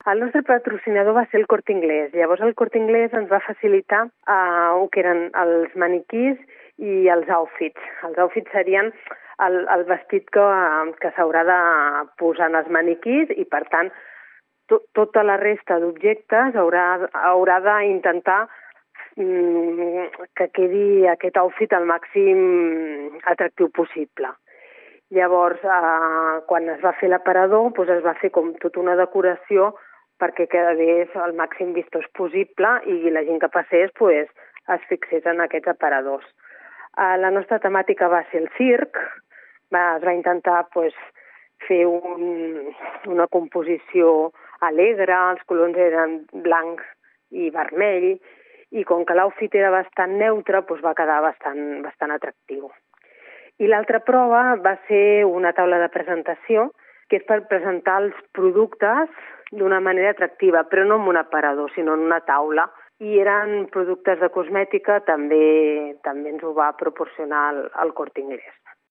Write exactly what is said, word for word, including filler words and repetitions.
El nostre patrocinador va ser el Corte Inglés. Llavors el Corte Inglés ens va facilitar eh, el que eren els maniquís i els outfits. Els outfits serien el, el vestit que, que s'haurà de posar en els maniquís i, per tant, to, tota la resta d'objectes haurà, haurà d'intentar mm, que quedi aquest outfit el màxim atractiu possible. Llavors, eh, quan es va fer l'aparador, doncs es va fer com tota una decoració perquè quedés el màxim vistós possible i la gent que passés pues, es fixés en aquests aparadors. Uh, la nostra temàtica va ser el circ, va, es va intentar pues, fer un, una composició alegre, els colors eren blanc i vermell, i com que l'outfit era bastant neutre, pues, va quedar bastant, bastant atractiu. I l'altra prova va ser una taula de presentació, que és per presentar els productes d'una manera atractiva, però no en un aparador, sinó en una taula. I eren productes de cosmètica, també, també ens ho va proporcionar el, el Corte Inglés.